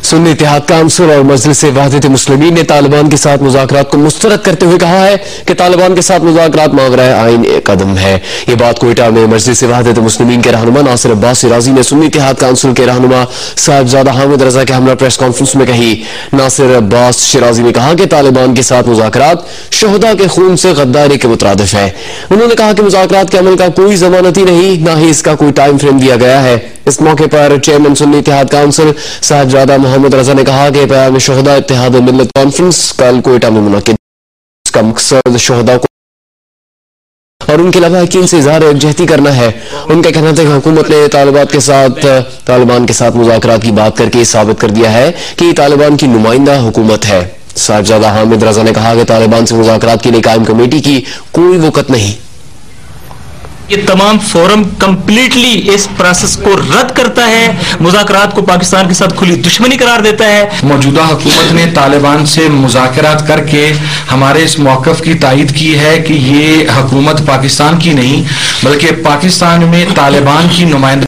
Sunni Ittehad council और मजलिस वहदत मुस्लिमीन ने तालिबान के साथ मुज़ाकरात को मुस्तरद करते हुए कहा है कि तालिबान के साथ मुज़ाकरात मावराए आइन एक कदम है। ये बात कोयटा में मजलिस वहदत मुस्लिमीन के रहनुमा नासिर अब्बास शिराजी ने सुन्नी इत्तेहाद काउंसिल के रहनुमा साहिबजादा हामिद रजा के हमरा प्रेस कॉन्फ्रेंस में कही। नासिर अब्बास शिराजी ने कहा कि तालिबान के साथ मुज़ाकरात शोहदा के खून से गद्दारी के मुतरादिफ है। उन्होंने कहा कि मुज़ाकरात के अमल का कोई जमानती नहीं, न ही इसका कोई टाइम फ्रेम दिया गया है। इस मौके पर चेयरमैन सुन्नी इत्तेहाद काउंसिल साहिबजादा मोहम्मद रजा ने कहा कि पैगाम शोहदा इत्तेहाद मिल्लत कॉन्फ्रेंस कल कोयटा में मुनक्किद। इसका मकसद शोहदा को और उनके लवाहिकीन से इज़हार यकजहती करना है। उनका कहना था कि हुकूमत ने तालिबान के साथ मुज़ाकरात की बात करके साबित कर दिया है कि तालिबान की नुमाइंदा हुकूमत है। साहिबजादा हामिद रजा ने कहा कि तालिबान से मुज़ाकरात के लिए कायम कमेटी की कोई वक़्त नहीं। ये तमाम फोरम कंप्लीटली इस प्रोसेस को रद्द करता है, मुज़ाकरात को पाकिस्तान के साथ खुली दुश्मनी करार देता है। मौजूदा हुकूमत ने तालिबान से मुज़ाकरात करके हमारे इस मौक़िफ़ की तायीद की है कि ये हुकूमत पाकिस्तान की नहीं बल्कि पाकिस्तान में तालिबान की नुमाइंदगी